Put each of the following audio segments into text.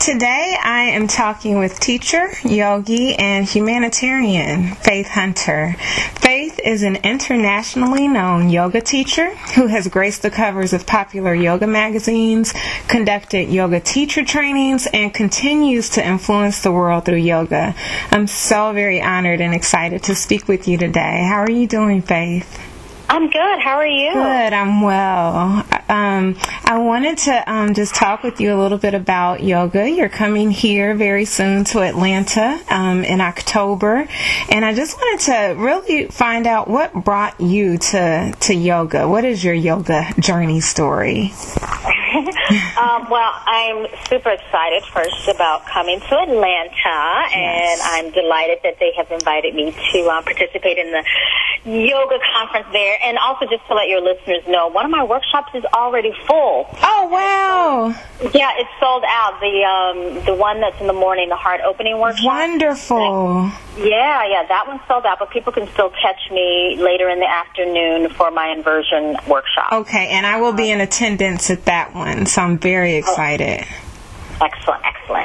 Today I am talking with teacher, yogi, and humanitarian Faith Hunter. Faith is an internationally known yoga teacher who has graced the covers of popular yoga magazines, conducted yoga teacher trainings, and continues to influence the world through yoga. I'm so very honored and excited to speak with you today. How are you doing, Faith? I'm good. How are you? Good. I'm well. I wanted to just talk with you a little bit about yoga. You're coming here very soon to Atlanta in October, and I just wanted to really find out what brought you to yoga. What is your yoga journey story? Well, I'm super excited first about coming to Atlanta, and I'm delighted that they have invited me to participate in the yoga conference there. And also, just to let your listeners know, one of my workshops is already full. Oh, wow. Yeah, it's sold out. The one that's in the morning, the heart opening workshop. Wonderful. Yeah, that one's sold out, but people can still catch me later in the afternoon for my inversion workshop. Okay, and I will be in attendance at that one, so I'm very excited. Excellent.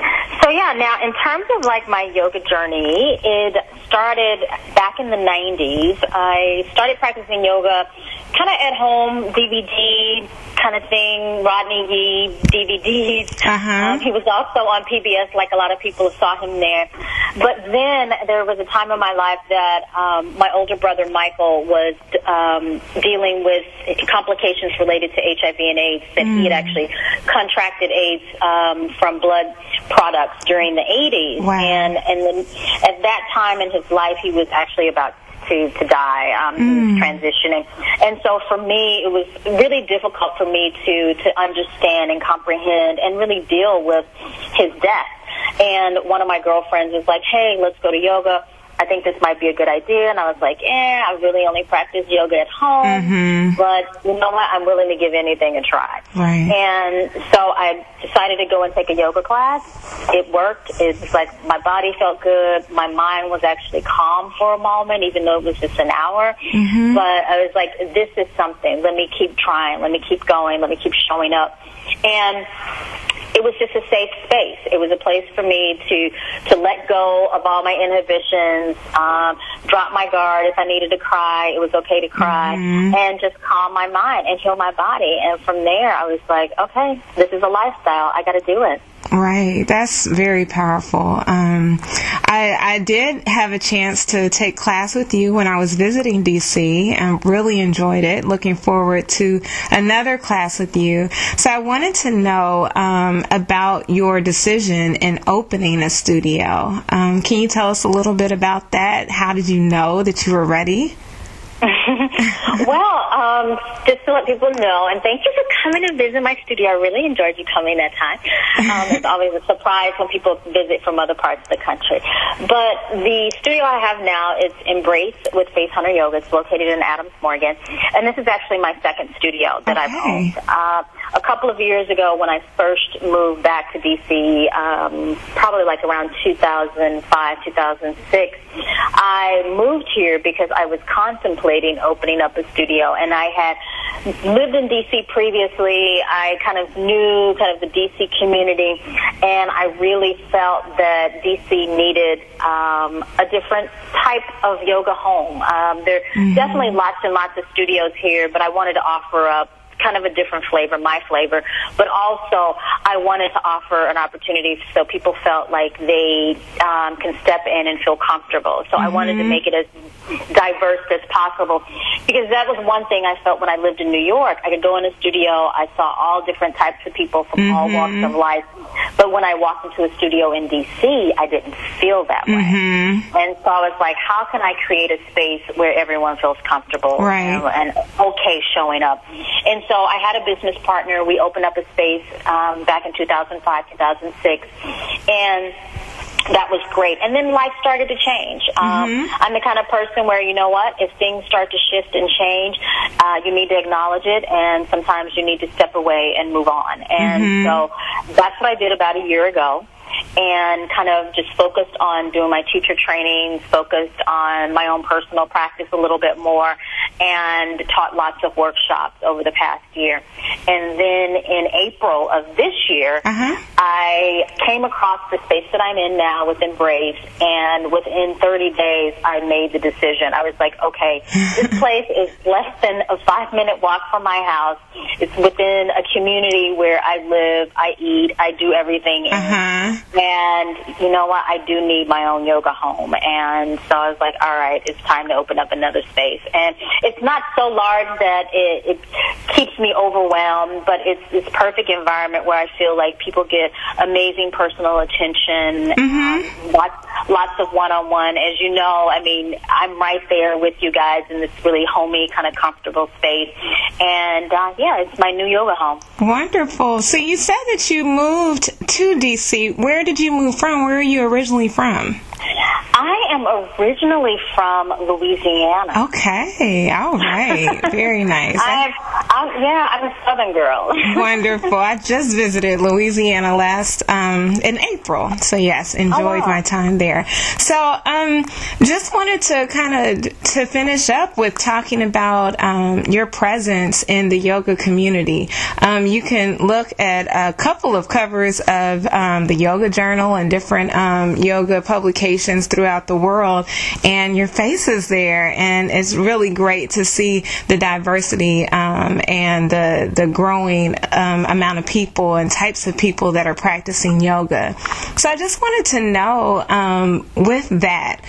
So yeah, now in terms of like my yoga journey, it started back in the 90s. I started practicing yoga kind of at home, DVD kind of thing, Rodney Yee DVDs. He was also on PBS, like a lot of people saw him there. But then there was a time in my life that my older brother Michael was dealing with complications related to HIV and AIDS, that he had actually contracted AIDS from blood products during the 80s. Wow. And then at that time in his life, he was actually about to die. He was transitioning. And so for me, it was really difficult for me to understand and comprehend and really deal with his death. And one of my girlfriends was like, hey, let's go to yoga. I think this might be a good idea. And I was like, I really only practice yoga at home. But you know what? I'm willing to give anything a try. Right. And so I decided to go and take a yoga class. It worked. It's like my body felt good. My mind was actually calm for a moment, even though it was just an hour. But I was like, this is something. Let me keep trying. Let me keep going. Let me keep showing up. And it was just a safe space. It was a place for me to let go of all my inhibitions, drop my guard. If I needed to cry, it was okay to cry, and just calm my mind and heal my body. And from there, I was like, okay, this is a lifestyle. I got to do it. Right. That's very powerful. I did have a chance to take class with you when I was visiting D.C. and really enjoyed it. Looking forward to another class with you. So I wanted to know about your decision in opening a studio. Can you tell us a little bit about that? How did you know that you were ready? Well, just to let people know, and thank you for coming to visit my studio. I really enjoyed you coming that time. It's always a surprise when people visit from other parts of the country. But the studio I have now is Embrace with Faith Hunter Yoga. It's located in Adams Morgan, and this is actually my second studio that I've owned. A couple of years ago, when I first moved back to D.C., probably like around 2005, 2006, I moved here because I was contemplating opening up a studio, and I had lived in D.C. previously. I kind of knew the D.C. community, and I really felt that D.C. needed a different type of yoga home. There are definitely lots and lots of studios here, but I wanted to offer up kind of a different flavor, my flavor, but also I wanted to offer an opportunity so people felt like they can step in and feel comfortable. So I wanted to make it as diverse as possible, because that was one thing I felt when I lived in New York. I could go in a studio, I saw all different types of people from all walks of life, but when I walked into a studio in D.C., I didn't feel that way. And so I was like, how can I create a space where everyone feels comfortable and okay showing up? And so I had a business partner. We opened up a space back in 2005, 2006, and that was great. And then life started to change. I'm the kind of person where, you know what, if things start to shift and change, you need to acknowledge it, and sometimes you need to step away and move on. And so that's what I did about a year ago, and kind of just focused on doing my teacher trainings, focused on my own personal practice a little bit more, and taught lots of workshops over the past year. And then in April of this year, I came across the space that I'm in now with Embrace, and within 30 days, I made the decision. I was like, okay, this place is less than a 5-minute walk from my house. It's within a community where I live, I eat, I do everything in. And you know what? I do need my own yoga home. And so I was like, all right, it's time to open up another space. And it's not so large that it keeps me overwhelmed, but it's this perfect environment where I feel like people get amazing personal attention, lots of one-on-one. As you know, I mean, I'm right there with you guys in this really homey, kind of comfortable space. And, yeah, it's my new yoga home. Wonderful. So you said that you moved to D.C. Where did you move from? Where are you originally from? I am originally from Louisiana. Okay, all right, very nice. I'm a Southern girl. Wonderful. I just visited Louisiana last in April, so yes, enjoyed my time there. So, just wanted to kind of to finish up with talking about your presence in the yoga community. You can look at a couple of covers of the Yoga Journal and different yoga publications throughout the world, and your face is there, and it's really great to see the diversity and the growing amount of people and types of people that are practicing yoga. So I just wanted to know, with that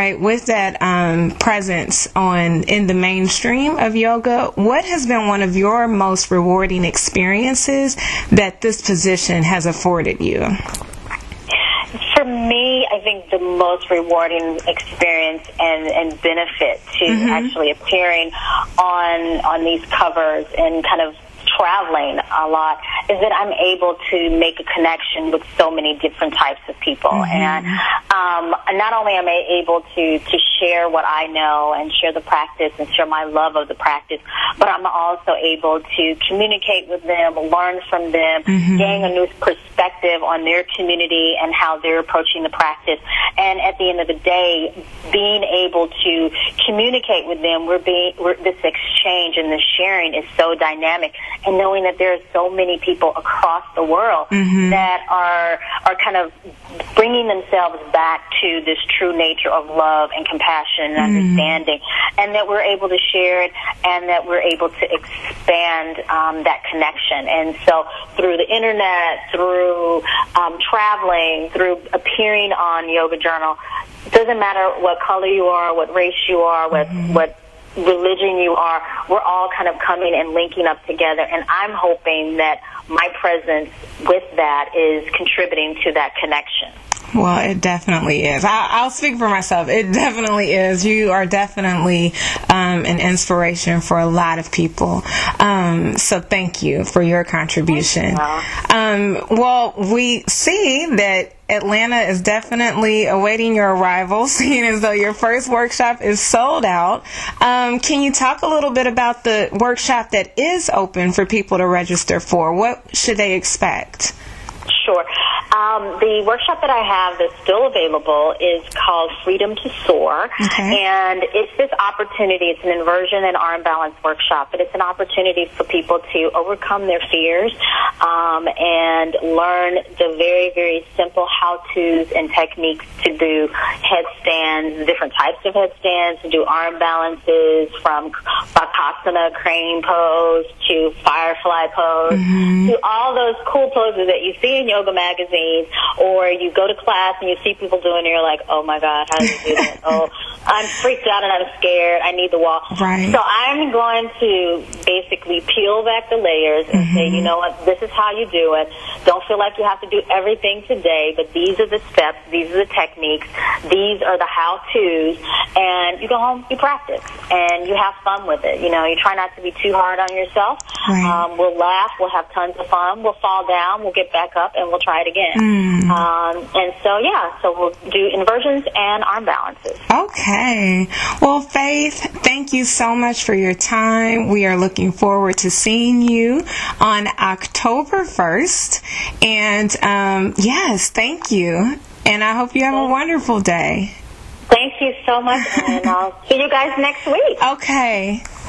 presence in the mainstream of yoga, what has been one of your most rewarding experiences that this position has afforded you? For me, I think the most rewarding experience and benefit to actually appearing on these covers and kind of traveling a lot is that I'm able to make a connection with so many different types of people. And not only am I able to share what I know and share the practice and share my love of the practice, but I'm also able to communicate with them, learn from them, gain a new perspective on their community and how they're approaching the practice. And at the end of the day, being able to communicate with them, this exchange and this sharing is so dynamic. And knowing that there are so many people across the world that are kind of bringing themselves back to this true nature of love and compassion and understanding, and that we're able to share it and that we're able to expand that connection. And so through the internet, through traveling, through appearing on Yoga Journal, it doesn't matter what color you are, what race you are, what religion you are, we're all kind of coming and linking up together, and I'm hoping that my presence with that is contributing to that connection. Well, it definitely is. I'll speak for myself. It definitely is. You are definitely an inspiration for a lot of people. So thank you for your contribution. Well, we see that Atlanta is definitely awaiting your arrival, seeing as though your first workshop is sold out. Can you talk a little bit about the workshop that is open for people to register for? What should they expect? Sure. The workshop that I have that's still available is called Freedom to Soar, and it's this opportunity. It's an inversion and arm balance workshop, but it's an opportunity for people to overcome their fears and learn the very, very simple how-tos and techniques to do headstands, different types of headstands, to do arm balances from Bakasana, crane pose, to firefly pose, to all those cool poses that you see in yoga magazines, or you go to class and you see people doing it and you're like, oh my God, how do you do that? Oh, I'm freaked out and I'm scared. I need the wall. So I'm going to basically peel back the layers and say, you know what, this is how you do it. Don't feel like you have to do everything today, but these are the steps, these are the techniques, these are the how-tos, and you go home, you practice, and you have fun with it. You know, you try not to be too hard on yourself. We'll laugh, we'll have tons of fun, we'll fall down, we'll get back up, and we'll try it again. And so, yeah, so we'll do inversions and arm balances. Okay. Well, Faith, thank you so much for your time. We are looking forward to seeing you on October 1st. And, yes, thank you. And I hope you have a wonderful day. Thank you so much, and I'll see you guys next week. Okay.